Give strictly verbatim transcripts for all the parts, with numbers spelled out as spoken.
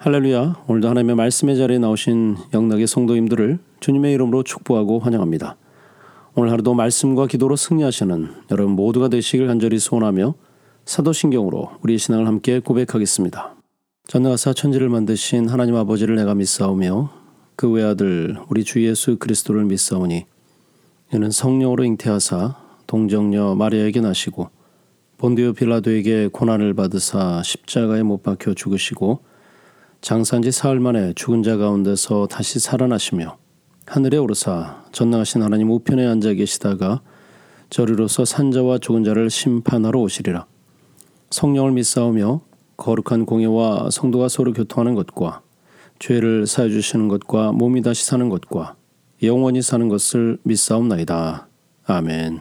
할렐루야. 오늘도 하나님의 말씀의 자리에 나오신 영락의 성도님들을 주님의 이름으로 축복하고 환영합니다. 오늘 하루도 말씀과 기도로 승리하시는 여러분 모두가 되시길 간절히 소원하며 사도신경으로 우리의 신앙을 함께 고백하겠습니다. 전능하사 천지를 만드신 하나님 아버지를 내가 믿사오며 그 외아들 우리 주 예수 그리스도를 믿사오니 이는 성령으로 잉태하사 동정녀 마리아에게 나시고 본디오 빌라도에게 고난을 받으사 십자가에 못 박혀 죽으시고 장사한 지 사흘 만에 죽은 자 가운데서 다시 살아나시며 하늘에 오르사 전능하신 하나님 우편에 앉아 계시다가 저리로서 산자와 죽은 자를 심판하러 오시리라. 성령을 믿사오며 거룩한 공예와 성도가 서로 교통하는 것과 죄를 사해 주시는 것과 몸이 다시 사는 것과 영원히 사는 것을 믿사옵나이다. 아멘.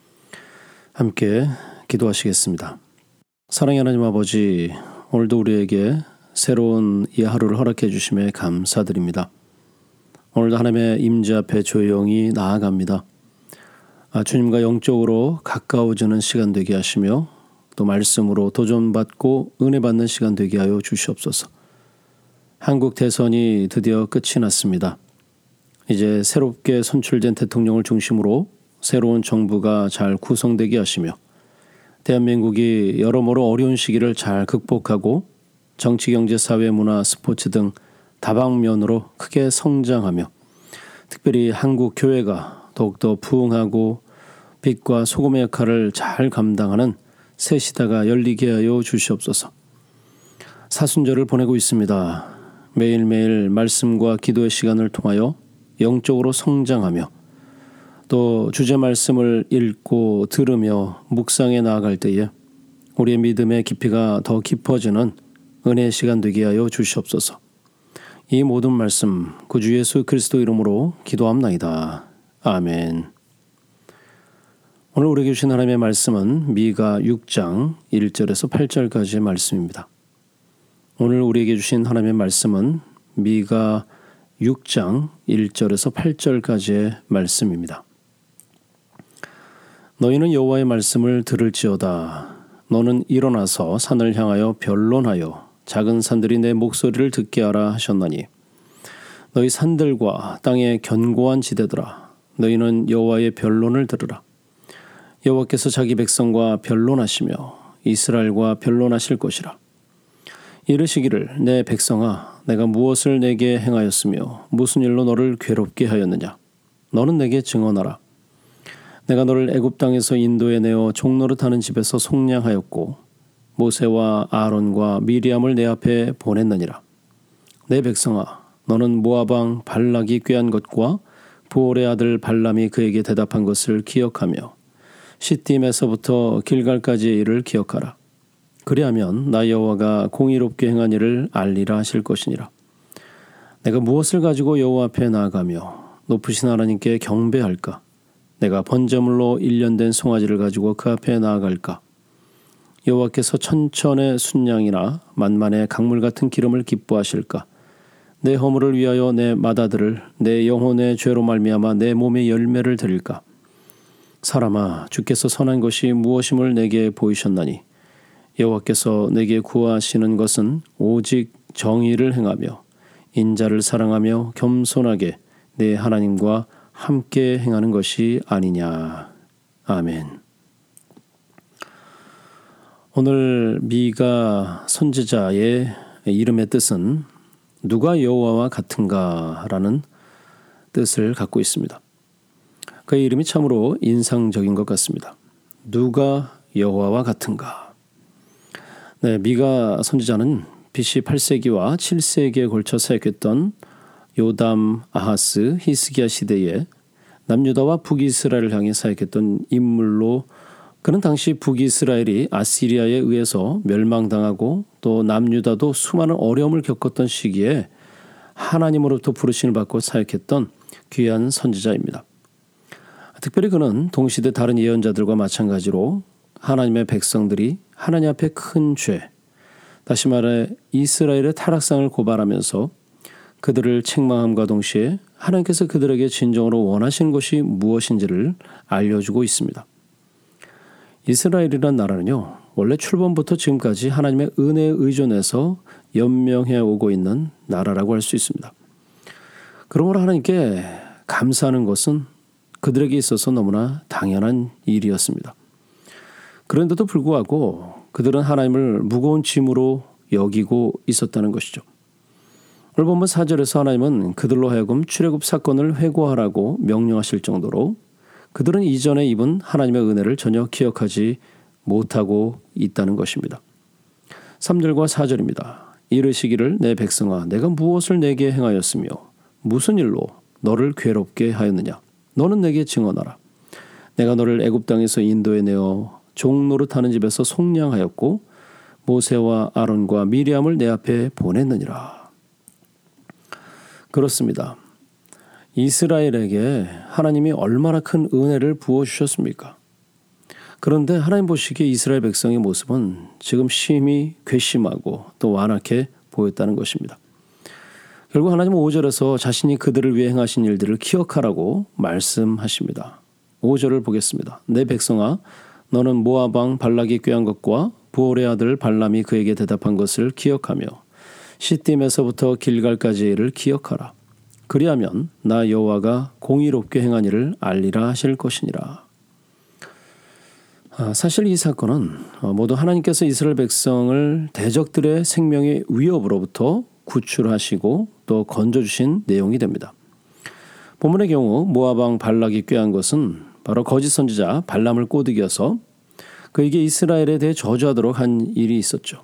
함께 기도하시겠습니다. 사랑의 하나님 아버지, 오늘도 우리에게 새로운 이 하루를 허락해 주심에 감사드립니다. 오늘도 하나님의 임재 앞에 조용히 나아갑니다. 아, 주님과 영적으로 가까워지는 시간 되게 하시며 또 말씀으로 도전받고 은혜 받는 시간 되게 하여 주시옵소서. 한국 대선이 드디어 끝이 났습니다. 이제 새롭게 선출된 대통령을 중심으로 새로운 정부가 잘 구성되게 하시며 대한민국이 여러모로 어려운 시기를 잘 극복하고 정치, 경제, 사회, 문화, 스포츠 등 다방면으로 크게 성장하며 특별히 한국 교회가 더욱더 부흥하고 빛과 소금의 역할을 잘 감당하는 새 시대가 열리게 하여 주시옵소서. 사순절을 보내고 있습니다. 매일매일 말씀과 기도의 시간을 통하여 영적으로 성장하며 또 주제 말씀을 읽고 들으며 묵상해 나아갈 때에 우리의 믿음의 깊이가 더 깊어지는 은혜의 시간 되게 하여 주시옵소서. 이 모든 말씀 구주 예수 그리스도 이름으로 기도합나이다. 아멘. 오늘 우리에게 주신 하나님의 말씀은 미가 육 장 일 절에서 팔 절까지의 말씀입니다. 오늘 우리에게 주신 하나님의 말씀은 미가 육 장 일 절에서 팔 절까지의 말씀입니다. 너희는 여호와의 말씀을 들을지어다. 너는 일어나서 산을 향하여 변론하여 작은 산들이 내 목소리를 듣게 하라 하셨나니 너희 산들과 땅의 견고한 지대들아 너희는 여호와의 변론을 들으라. 여호와께서 자기 백성과 변론하시며 이스라엘과 변론하실 것이라. 이르시기를 내 백성아 내가 무엇을 내게 행하였으며 무슨 일로 너를 괴롭게 하였느냐. 너는 내게 증언하라. 내가 너를 애굽 땅에서 인도에 내어 종노릇 하는 집에서 속량하였고 모세와 아론과 미리암을 내 앞에 보냈느니라. 내 백성아 너는 모압 왕 발락이 꾀한 것과 부올의 아들 발람이 그에게 대답한 것을 기억하며 시딤에서부터 길갈까지의 일을 기억하라. 그리하면 나 여호와가 공의롭게 행한 일을 알리라 하실 것이니라. 내가 무엇을 가지고 여호와 앞에 나아가며 높으신 하나님께 경배할까? 내가 번제물로 일련된 송아지를 가지고 그 앞에 나아갈까? 여호와께서 천천의 순양이나 만만의 강물 같은 기름을 기뻐하실까? 내 허물을 위하여 내 마다들을 내 영혼의 죄로 말미암아 내 몸의 열매를 드릴까? 사람아 주께서 선한 것이 무엇임을 내게 보이셨나니 여호와께서 내게 구하시는 것은 오직 정의를 행하며 인자를 사랑하며 겸손하게 내 하나님과 함께 행하는 것이 아니냐. 아멘. 오늘 미가 선지자의 이름의 뜻은 누가 여호와와 같은가라는 뜻을 갖고 있습니다. 그의 이름이 참으로 인상적인 것 같습니다. 누가 여호와와 같은가. 네, 미가 선지자는 비씨 팔 세기와 칠 세기에 걸쳐 사역했던 요담, 아하스, 히스기야 시대에 남유다와 북이스라엘을 향해 사역했던 인물로 그는 당시 북이스라엘이 아시리아에 의해서 멸망당하고 또 남유다도 수많은 어려움을 겪었던 시기에 하나님으로부터 부르심을 받고 사역했던 귀한 선지자입니다. 특별히 그는 동시대 다른 예언자들과 마찬가지로 하나님의 백성들이 하나님 앞에 큰 죄, 다시 말해 이스라엘의 타락상을 고발하면서 그들을 책망함과 동시에 하나님께서 그들에게 진정으로 원하시는 것이 무엇인지를 알려주고 있습니다. 이스라엘이란 나라는요, 원래 출범부터 지금까지 하나님의 은혜에 의존해서 연명해 오고 있는 나라라고 할 수 있습니다. 그러므로 하나님께 감사하는 것은 그들에게 있어서 너무나 당연한 일이었습니다. 그런데도 불구하고 그들은 하나님을 무거운 짐으로 여기고 있었다는 것이죠. 오늘 본문 사 절에서 하나님은 그들로 하여금 출애굽 사건을 회고하라고 명령하실 정도로 그들은 이전에 입은 하나님의 은혜를 전혀 기억하지 못하고 있다는 것입니다. 삼 절과 사 절입니다. 이르시기를 내 백성아 내가 무엇을 내게 행하였으며 무슨 일로 너를 괴롭게 하였느냐. 너는 내게 증언하라. 내가 너를 애굽 땅에서 인도에 내어 종노릇하는 집에서 속량하였고 모세와 아론과 미리암을 내 앞에 보냈느니라. 그렇습니다. 이스라엘에게 하나님이 얼마나 큰 은혜를 부어주셨습니까? 그런데 하나님 보시기에 이스라엘 백성의 모습은 지금 심히 괘씸하고 또 완악해 보였다는 것입니다. 결국 하나님은 오 절에서 자신이 그들을 위해 행하신 일들을 기억하라고 말씀하십니다. 오 절을 보겠습니다. 내 백성아 너는 모압 왕 발락이 꾀한 것과 부올의 아들 발람이 그에게 대답한 것을 기억하며 시딤에서부터 길갈까지의 일을 기억하라. 그리하면 나 여호와가 공의롭게 행한 일을 알리라 하실 것이니라. 아, 사실 이 사건은 모두 하나님께서 이스라엘 백성을 대적들의 생명의 위협으로부터 구출하시고 또 건져주신 내용이 됩니다. 본문의 경우 모압 왕 발락이 꾀한 것은 바로 거짓 선지자 발람을 꼬드겨서 그에게 이스라엘에 대해 저주하도록 한 일이 있었죠.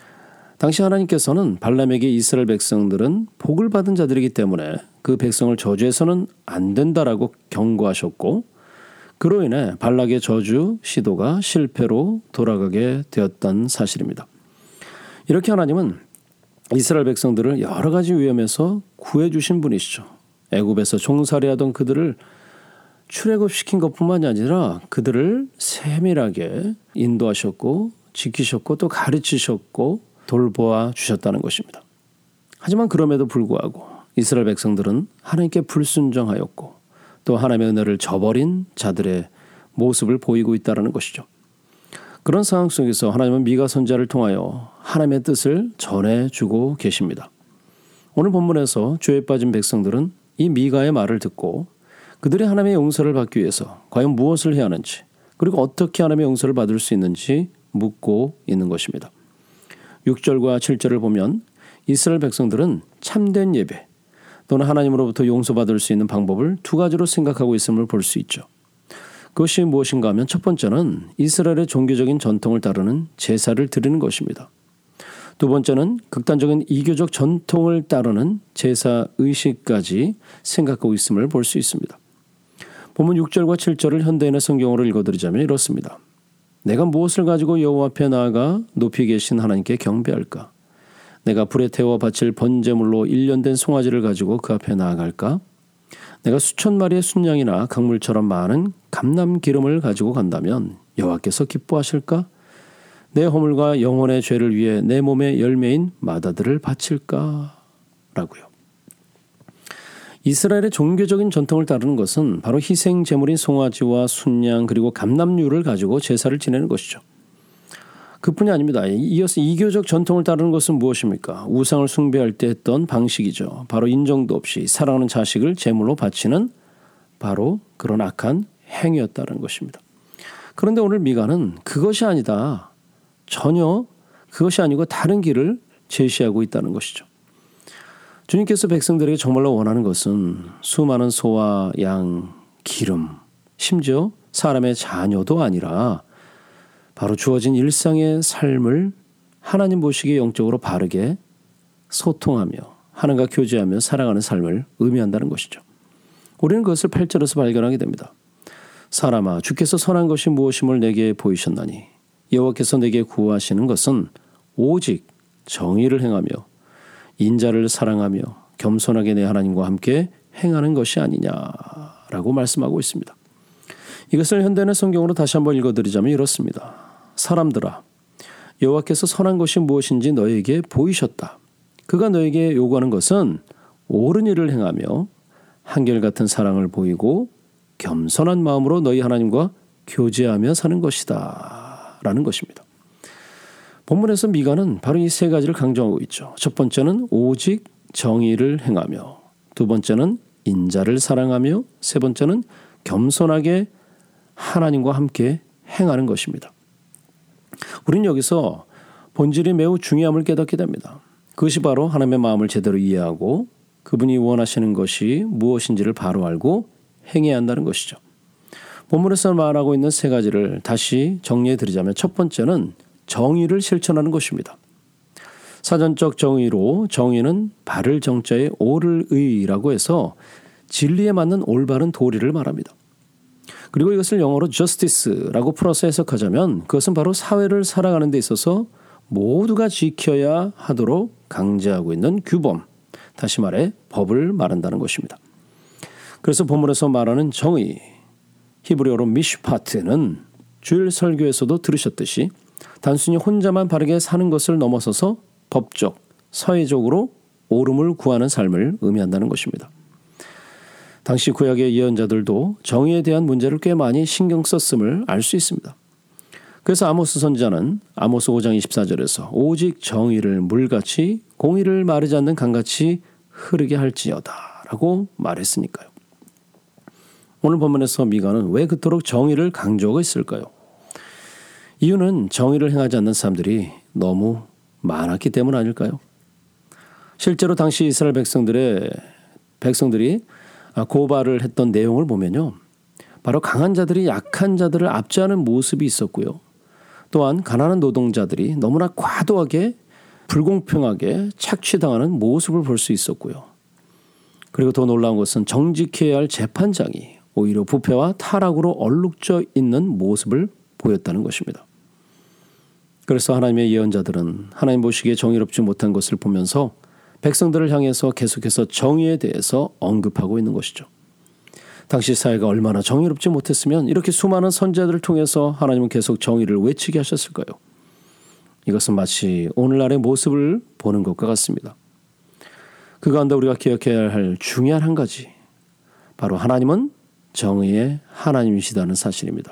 당시 하나님께서는 발람에게 이스라엘 백성들은 복을 받은 자들이기 때문에 그 백성을 저주해서는 안 된다라고 경고하셨고 그로 인해 발락의 저주 시도가 실패로 돌아가게 되었던 사실입니다. 이렇게 하나님은 이스라엘 백성들을 여러 가지 위험에서 구해주신 분이시죠. 애굽에서 종살이하던 그들을 출애굽시킨 것뿐만이 아니라 그들을 세밀하게 인도하셨고 지키셨고 또 가르치셨고 돌보아 주셨다는 것입니다. 하지만 그럼에도 불구하고 이스라엘 백성들은 하나님께 불순종하였고 또 하나님의 은혜를 저버린 자들의 모습을 보이고 있다는 것이죠. 그런 상황 속에서 하나님은 미가 선지자를 통하여 하나님의 뜻을 전해주고 계십니다. 오늘 본문에서 죄에 빠진 백성들은 이 미가의 말을 듣고 그들이 하나님의 용서를 받기 위해서 과연 무엇을 해야 하는지 그리고 어떻게 하나님의 용서를 받을 수 있는지 묻고 있는 것입니다. 육 절과 칠 절을 보면 이스라엘 백성들은 참된 예배 또는 하나님으로부터 용서받을 수 있는 방법을 두 가지로 생각하고 있음을 볼 수 있죠. 그것이 무엇인가 하면 첫 번째는 이스라엘의 종교적인 전통을 따르는 제사를 드리는 것입니다. 두 번째는 극단적인 이교적 전통을 따르는 제사 의식까지 생각하고 있음을 볼 수 있습니다. 본문 육 절과 칠 절을 현대인의 성경으로 읽어드리자면 이렇습니다. 내가 무엇을 가지고 여호와 앞에 나아가 높이 계신 하나님께 경배할까? 내가 불에 태워 바칠 번제물로 일 년 된 송아지를 가지고 그 앞에 나아갈까? 내가 수천 마리의 순양이나 강물처럼 많은 감람 기름을 가지고 간다면 여호와께서 기뻐하실까? 내 허물과 영혼의 죄를 위해 내 몸의 열매인 마다들을 바칠까? 라고요. 이스라엘의 종교적인 전통을 따르는 것은 바로 희생 제물인 송아지와 순양 그리고 감람류를 가지고 제사를 지내는 것이죠. 그뿐이 아닙니다. 이어서 이교적 전통을 따르는 것은 무엇입니까? 우상을 숭배할 때 했던 방식이죠. 바로 인정도 없이 사랑하는 자식을 제물로 바치는 바로 그런 악한 행위였다는 것입니다. 그런데 오늘 미가는 그것이 아니다. 전혀 그것이 아니고 다른 길을 제시하고 있다는 것이죠. 주님께서 백성들에게 정말로 원하는 것은 수많은 소와 양, 기름, 심지어 사람의 자녀도 아니라 바로 주어진 일상의 삶을 하나님 보시기에 영적으로 바르게 소통하며 하나님과 교제하며 살아가는 삶을 의미한다는 것이죠. 우리는 그것을 팔 절에서 발견하게 됩니다. 사람아 주께서 선한 것이 무엇임을 내게 보이셨나니 여호와께서 내게 구하시는 것은 오직 정의를 행하며 인자를 사랑하며 겸손하게 내 하나님과 함께 행하는 것이 아니냐라고 말씀하고 있습니다. 이것을 현대인의 성경으로 다시 한번 읽어드리자면 이렇습니다. 사람들아 여호와께서 선한 것이 무엇인지 너에게 보이셨다. 그가 너에게 요구하는 것은 옳은 일을 행하며 한결같은 사랑을 보이고 겸손한 마음으로 너희 하나님과 교제하며 사는 것이다 라는 것입니다. 본문에서 미가는 바로 이 세 가지를 강조하고 있죠. 첫 번째는 오직 정의를 행하며, 두 번째는 인자를 사랑하며, 세 번째는 겸손하게 하나님과 함께 행하는 것입니다. 우리는 여기서 본질이 매우 중요함을 깨닫게 됩니다. 그것이 바로 하나님의 마음을 제대로 이해하고 그분이 원하시는 것이 무엇인지를 바로 알고 행해야 한다는 것이죠. 본문에서 말하고 있는 세 가지를 다시 정리해 드리자면, 첫 번째는 정의를 실천하는 것입니다. 사전적 정의로 정의는 바를 정자에 옳을 의라고 해서 진리에 맞는 올바른 도리를 말합니다. 그리고 이것을 영어로 justice라고 풀어서 해석하자면 그것은 바로 사회를 살아가는 데 있어서 모두가 지켜야 하도록 강제하고 있는 규범, 다시 말해 법을 말한다는 것입니다. 그래서 본문에서 말하는 정의, 히브리어로 미슈파트는 주일 설교에서도 들으셨듯이 단순히 혼자만 바르게 사는 것을 넘어서서 법적, 사회적으로 옳음을 구하는 삶을 의미한다는 것입니다. 당시 구약의 예언자들도 정의에 대한 문제를 꽤 많이 신경 썼음을 알 수 있습니다. 그래서 아모스 선지자는 아모스 오 장 이십사 절에서 오직 정의를 물같이 공의를 마르지 않는 강같이 흐르게 할지어다 라고 말했으니까요. 오늘 본문에서 미가는 왜 그토록 정의를 강조하고 있을까요? 이유는 정의를 행하지 않는 사람들이 너무 많았기 때문 아닐까요? 실제로 당시 이스라엘 백성들의 백성들이 고발을 했던 내용을 보면요, 바로 강한 자들이 약한 자들을 압제하는 모습이 있었고요. 또한 가난한 노동자들이 너무나 과도하게 불공평하게 착취당하는 모습을 볼 수 있었고요. 그리고 더 놀라운 것은 정직해야 할 재판장이 오히려 부패와 타락으로 얼룩져 있는 모습을 보였다는 것입니다. 그래서 하나님의 예언자들은 하나님 보시기에 정의롭지 못한 것을 보면서 백성들을 향해서 계속해서 정의에 대해서 언급하고 있는 것이죠. 당시 사회가 얼마나 정의롭지 못했으면 이렇게 수많은 선지자들을 통해서 하나님은 계속 정의를 외치게 하셨을까요? 이것은 마치 오늘날의 모습을 보는 것과 같습니다. 그 가운데 우리가 기억해야 할 중요한 한 가지, 바로 하나님은 정의의 하나님이시다는 사실입니다.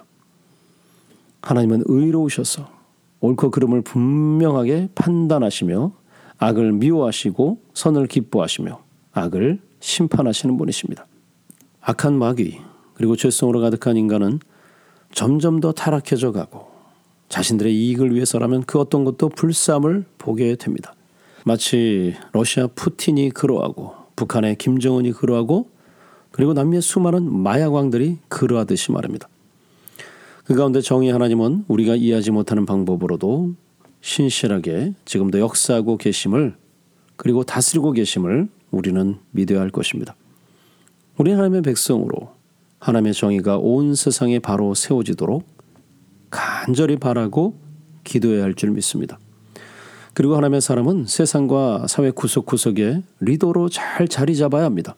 하나님은 의로우셔서 옳고 그름을 분명하게 판단하시며 악을 미워하시고 선을 기뻐하시며 악을 심판하시는 분이십니다. 악한 마귀 그리고 죄성으로 가득한 인간은 점점 더 타락해져 가고 자신들의 이익을 위해서라면 그 어떤 것도 불쌍함을 보게 됩니다. 마치 러시아 푸틴이 그러하고 북한의 김정은이 그러하고 그리고 남미의 수많은 마약왕들이 그러하듯이 말입니다. 그 가운데 정의 하나님은 우리가 이해하지 못하는 방법으로도 신실하게 지금도 역사하고 계심을, 그리고 다스리고 계심을 우리는 믿어야 할 것입니다. 우리 하나님의 백성으로 하나님의 정의가 온 세상에 바로 세워지도록 간절히 바라고 기도해야 할 줄 믿습니다. 그리고 하나님의 사람은 세상과 사회 구석구석에 리더로 잘 자리 잡아야 합니다.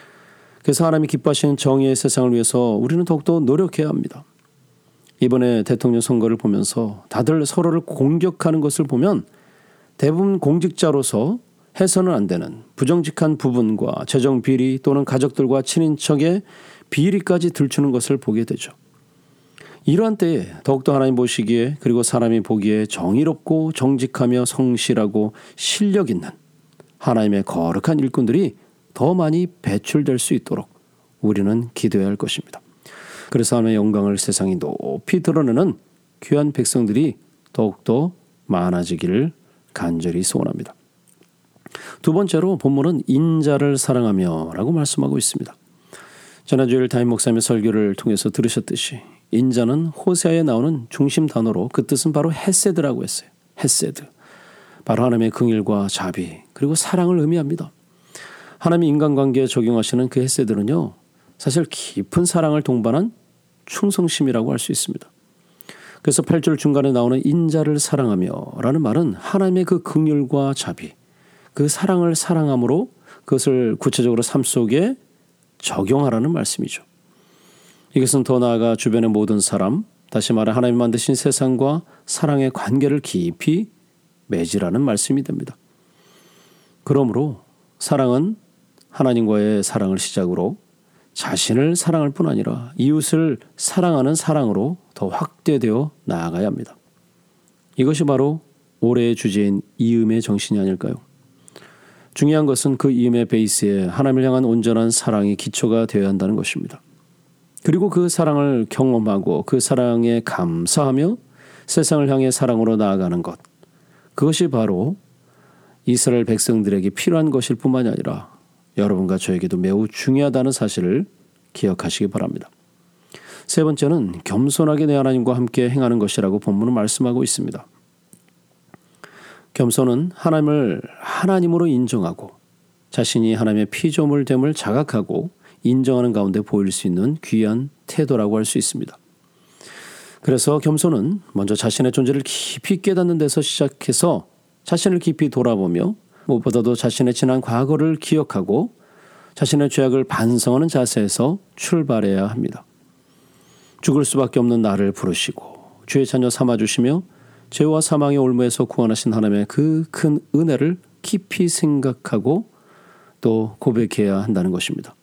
그래서 하나님이 기뻐하시는 정의의 세상을 위해서 우리는 더욱더 노력해야 합니다. 이번에 대통령 선거를 보면서 다들 서로를 공격하는 것을 보면 대부분 공직자로서 해서는 안 되는 부정직한 부분과 재정 비리 또는 가족들과 친인척의 비리까지 들추는 것을 보게 되죠. 이러한 때에 더욱더 하나님 보시기에 그리고 사람이 보기에 정의롭고 정직하며 성실하고 실력 있는 하나님의 거룩한 일꾼들이 더 많이 배출될 수 있도록 우리는 기도해야 할 것입니다. 그래서 하나님의 영광을 세상이 높이 드러내는 귀한 백성들이 더욱더 많아지기를 간절히 소원합니다. 두 번째로 본문은 인자를 사랑하며 라고 말씀하고 있습니다. 지난주일 담임 목사님의 설교를 통해서 들으셨듯이 인자는 호세아에 나오는 중심 단어로 그 뜻은 바로 헤세드라고 했어요. 헤세드. 바로 하나님의 긍휼과 자비 그리고 사랑을 의미합니다. 하나님이 인간관계에 적용하시는 그 헤세드는요, 사실 깊은 사랑을 동반한 충성심이라고 할 수 있습니다. 그래서 팔 절 중간에 나오는 인자를 사랑하며 라는 말은 하나님의 그 긍휼과 자비, 그 사랑을 사랑함으로 그것을 구체적으로 삶 속에 적용하라는 말씀이죠. 이것은 더 나아가 주변의 모든 사람, 다시 말해 하나님 만드신 세상과 사랑의 관계를 깊이 맺으라는 말씀이 됩니다. 그러므로 사랑은 하나님과의 사랑을 시작으로 자신을 사랑할 뿐 아니라 이웃을 사랑하는 사랑으로 더 확대되어 나아가야 합니다. 이것이 바로 올해의 주제인 이음의 정신이 아닐까요? 중요한 것은 그 이음의 베이스에 하나님을 향한 온전한 사랑이 기초가 되어야 한다는 것입니다. 그리고 그 사랑을 경험하고 그 사랑에 감사하며 세상을 향해 사랑으로 나아가는 것. 그것이 바로 이스라엘 백성들에게 필요한 것일 뿐만이 아니라 여러분과 저에게도 매우 중요하다는 사실을 기억하시기 바랍니다. 세 번째는 겸손하게 내 하나님과 함께 행하는 것이라고 본문은 말씀하고 있습니다. 겸손은 하나님을 하나님으로 인정하고 자신이 하나님의 피조물됨을 자각하고 인정하는 가운데 보일 수 있는 귀한 태도라고 할 수 있습니다. 그래서 겸손은 먼저 자신의 존재를 깊이 깨닫는 데서 시작해서 자신을 깊이 돌아보며 무엇보다도 자신의 지난 과거를 기억하고 자신의 죄악을 반성하는 자세에서 출발해야 합니다. 죽을 수밖에 없는 나를 부르시고 주의 자녀 삼아주시며 죄와 사망의 올무에서 구원하신 하나님의 그 큰 은혜를 깊이 생각하고 또 고백해야 한다는 것입니다.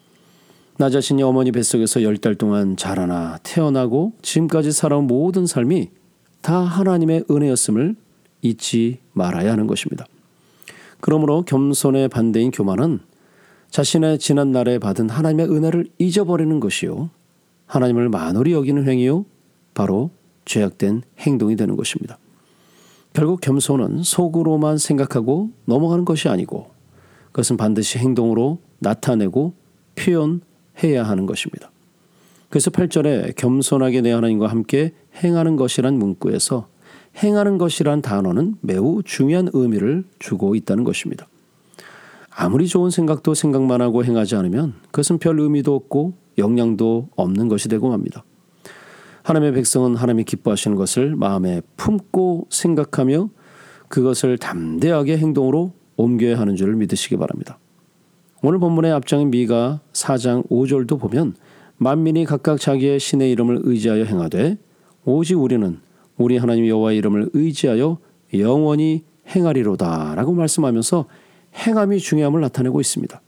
나 자신이 어머니 뱃속에서 열 달 동안 자라나 태어나고 지금까지 살아온 모든 삶이 다 하나님의 은혜였음을 잊지 말아야 하는 것입니다. 그러므로 겸손의 반대인 교만은 자신의 지난 날에 받은 하나님의 은혜를 잊어버리는 것이요 하나님을 만홀히 여기는 행위요 바로 죄악된 행동이 되는 것입니다. 결국 겸손은 속으로만 생각하고 넘어가는 것이 아니고 그것은 반드시 행동으로 나타내고 표현해야 하는 것입니다. 그래서 팔 절에 겸손하게 내 하나님과 함께 행하는 것이란 문구에서 행하는 것이란 단어는 매우 중요한 의미를 주고 있다는 것입니다. 아무리 좋은 생각도 생각만 하고 행하지 않으면 그것은 별 의미도 없고 영향도 없는 것이 되고 맙니다. 하나님의 백성은 하나님이 기뻐하시는 것을 마음에 품고 생각하며 그것을 담대하게 행동으로 옮겨야 하는 줄을 믿으시기 바랍니다. 오늘 본문의 앞장인 미가 사 장 오 절도 보면 만민이 각각 자기의 신의 이름을 의지하여 행하되 오직 우리는 우리 하나님 여호와의 이름을 의지하여 영원히 행하리로다 라고 말씀하면서 행함이 중요함을 나타내고 있습니다.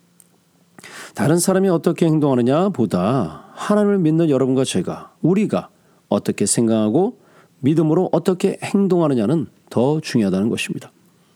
다른 사람이 어떻게 행동하느냐 보다 하나님을 믿는 여러분과 제가 우리가 어떻게 생각하고 믿음으로 어떻게 행동하느냐는 더 중요하다는 것입니다.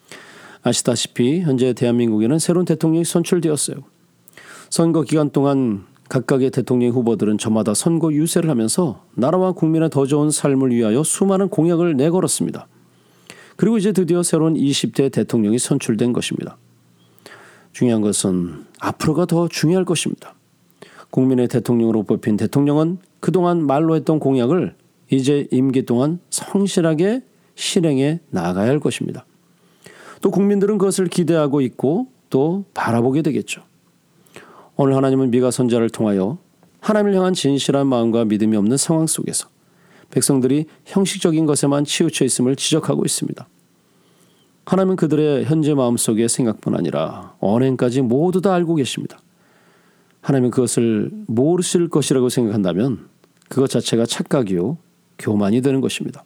아시다시피 현재 대한민국에는 새로운 대통령이 선출되었어요. 선거 기간 동안 각각의 대통령 후보들은 저마다 선거 유세를 하면서 나라와 국민의 더 좋은 삶을 위하여 수많은 공약을 내걸었습니다. 그리고 이제 드디어 새로운 이십 대 대통령이 선출된 것입니다. 중요한 것은 앞으로가 더 중요할 것입니다. 국민의 대통령으로 뽑힌 대통령은 그동안 말로 했던 공약을 이제 임기 동안 성실하게 실행해 나가야 할 것입니다. 또 국민들은 그것을 기대하고 있고 또 바라보게 되겠죠. 오늘 하나님은 미가 선지자를 통하여 하나님을 향한 진실한 마음과 믿음이 없는 상황 속에서 백성들이 형식적인 것에만 치우쳐 있음을 지적하고 있습니다. 하나님은 그들의 현재 마음속의 생각뿐 아니라 언행까지 모두 다 알고 계십니다. 하나님은 그것을 모르실 것이라고 생각한다면 그것 자체가 착각이요 교만이 되는 것입니다.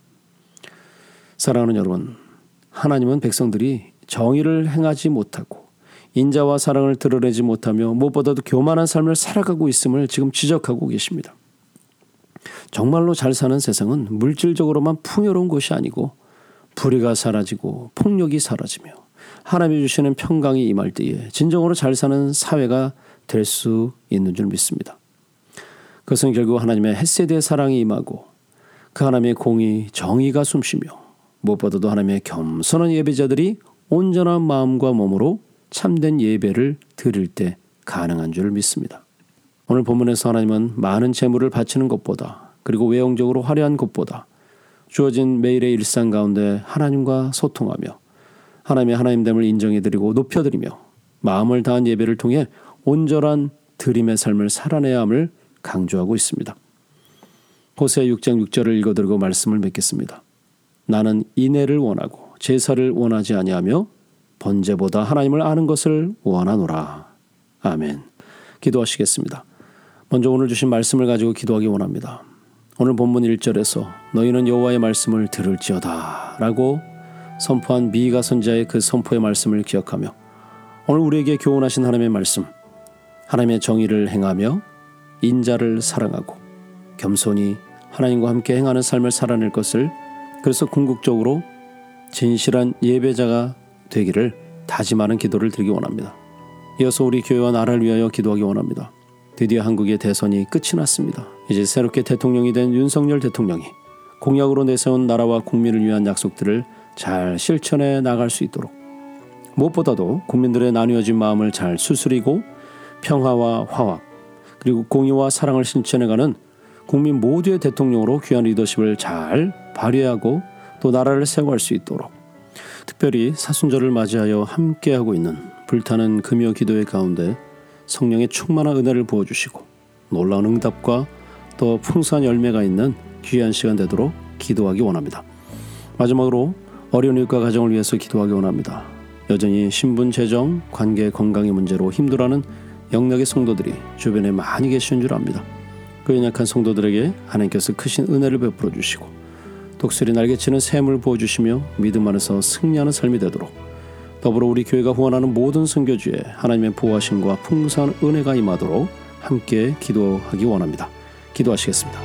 사랑하는 여러분, 하나님은 백성들이 정의를 행하지 못하고 인자와 사랑을 드러내지 못하며 무엇보다도 교만한 삶을 살아가고 있음을 지금 지적하고 계십니다. 정말로 잘 사는 세상은 물질적으로만 풍요로운 것이 아니고 불의가 사라지고 폭력이 사라지며 하나님이 주시는 평강이 임할 때에 진정으로 잘 사는 사회가 될 수 있는 줄 믿습니다. 그것은 결국 하나님의 헷세대의 사랑이 임하고 그 하나님의 공의, 정의가 숨쉬며 무엇보다도 하나님의 겸손한 예배자들이 온전한 마음과 몸으로 참된 예배를 드릴 때 가능한 줄 믿습니다. 오늘 본문에서 하나님은 많은 재물을 바치는 것보다 그리고 외형적으로 화려한 것보다 주어진 매일의 일상 가운데 하나님과 소통하며 하나님의 하나님됨을 인정해드리고 높여드리며 마음을 다한 예배를 통해 온전한 드림의 삶을 살아내야 함을 강조하고 있습니다. 호세아 육 장 육 절을 읽어드리고 말씀을 맺겠습니다. 나는 인애를 원하고 제사를 원하지 아니하며 번제보다 하나님을 아는 것을 원하노라. 아멘. 기도하시겠습니다. 먼저 오늘 주신 말씀을 가지고 기도하기 원합니다. 오늘 본문 일 절에서 너희는 여호와의 말씀을 들을지어다 라고 선포한 미가 선지자의 그 선포의 말씀을 기억하며 오늘 우리에게 교훈하신 하나님의 말씀, 하나님의 정의를 행하며 인자를 사랑하고 겸손히 하나님과 함께 행하는 삶을 살아낼 것을 그래서 궁극적으로 진실한 예배자가 되기를 다짐하는 기도를 드리기 원합니다. 이어서 우리 교회와 나라를 위하여 기도하기 원합니다. 드디어 한국의 대선이 끝이 났습니다. 이제 새롭게 대통령이 된 윤석열 대통령이 공약으로 내세운 나라와 국민을 위한 약속들을 잘 실천해 나갈 수 있도록, 무엇보다도 국민들의 나뉘어진 마음을 잘 추스리고 평화와 화합 그리고 공의와 사랑을 실천해가는 국민 모두의 대통령으로 귀한 리더십을 잘 발휘하고 또 나라를 세워갈 수 있도록, 특별히 사순절을 맞이하여 함께하고 있는 불타는 금요 기도회 가운데 성령의 충만한 은혜를 부어주시고 놀라운 응답과 또 풍성한 열매가 있는 귀한 시간 되도록 기도하기 원합니다. 마지막으로 어려운 일과 가정을 위해서 기도하기 원합니다. 여전히 신분, 재정, 관계, 건강의 문제로 힘들어하는 영락의 성도들이 주변에 많이 계신 줄 압니다. 그 연약한 성도들에게 하나님께서 크신 은혜를 베풀어 주시고 독수리 날개치는 샘을 부어주시며 믿음 안에서 승리하는 삶이 되도록, 더불어 우리 교회가 후원하는 모든 선교지에 하나님의 보호하심과 풍성한 은혜가 임하도록 함께 기도하기 원합니다. 기도하시겠습니다.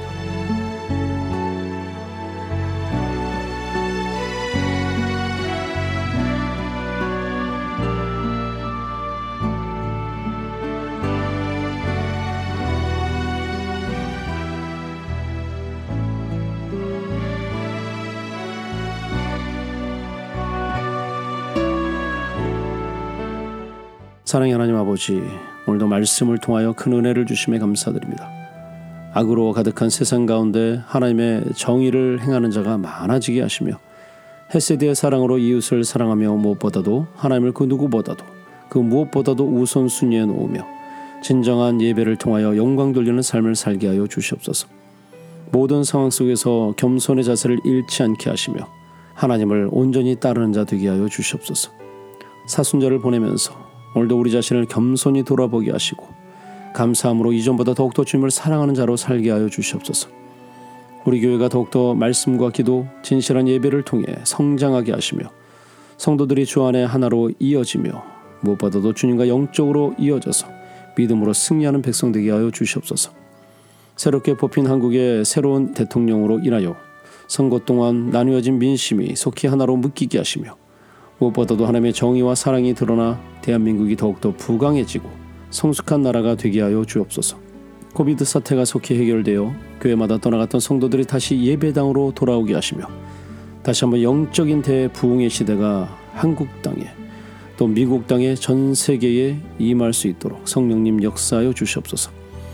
사랑의 하나님 아버지, 오늘도 말씀을 통하여 큰 은혜를 주심에 감사드립니다. 악으로 가득한 세상 가운데 하나님의 정의를 행하는 자가 많아지게 하시며 헤세드의 사랑으로 이웃을 사랑하며 무엇보다도 하나님을 그 누구보다도 그 무엇보다도 우선순위에 놓으며 진정한 예배를 통하여 영광 돌리는 삶을 살게 하여 주시옵소서. 모든 상황 속에서 겸손의 자세를 잃지 않게 하시며 하나님을 온전히 따르는 자 되게 하여 주시옵소서. 사순절을 보내면서 오늘도 우리 자신을 겸손히 돌아보게 하시고 감사함으로 이전보다 더욱더 주님을 사랑하는 자로 살게 하여 주시옵소서. 우리 교회가 더욱더 말씀과 기도, 진실한 예배를 통해 성장하게 하시며 성도들이 주 안에 하나로 이어지며 무엇보다도 주님과 영적으로 이어져서 믿음으로 승리하는 백성 되게 하여 주시옵소서. 새롭게 뽑힌 한국의 새로운 대통령으로 인하여 선거 동안 나뉘어진 민심이 속히 하나로 묶이게 하시며 무엇보다도 하나님의 정의와 사랑이 드러나 대한민국이 더욱더 부강해지고 성숙한 나라가 되게 하여 주옵소서. 코비드 사태가 속히 해결되어 교회마다 떠나갔던 성도들이 다시 예배당으로 돌아오게 하시며 다시 한번 영적인 대부흥의 시대가 한국 땅에 또 미국 땅에 전 세계에 임할 수 있도록 성령님 역사하여 주시옵소서.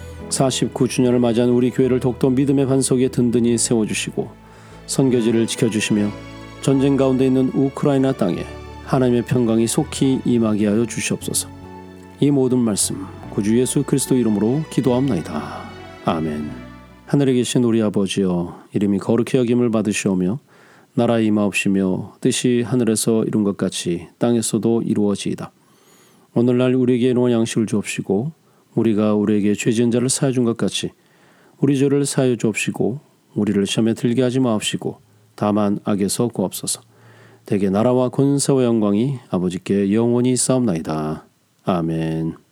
사십구 주년을 맞이한 우리 교회를 더욱더 믿음의 반석에 든든히 세워주시고 선교지를 지켜주시며 전쟁 가운데 있는 우크라이나 땅에 하나님의 평강이 속히 임하게 하여 주시옵소서. 이 모든 말씀 구주 예수 그리스도 이름으로 기도합나이다. 아멘. 하늘에 계신 우리 아버지여, 이름이 거룩히 여김을 받으시오며 나라에 임하옵시며 뜻이 하늘에서 이룬 것 같이 땅에서도 이루어지이다. 오늘날 우리에게 일용할 양식을 주옵시고 우리가 우리에게 죄 지은 자를 사하여 준 것 같이 우리 죄를 사하여 주옵시고 우리를 시험에 들게 하지 마옵시고 다만 악에서 구하옵소서. 대개 나라와 권세와 영광이 아버지께 영원히 있사옵나이다. 아멘.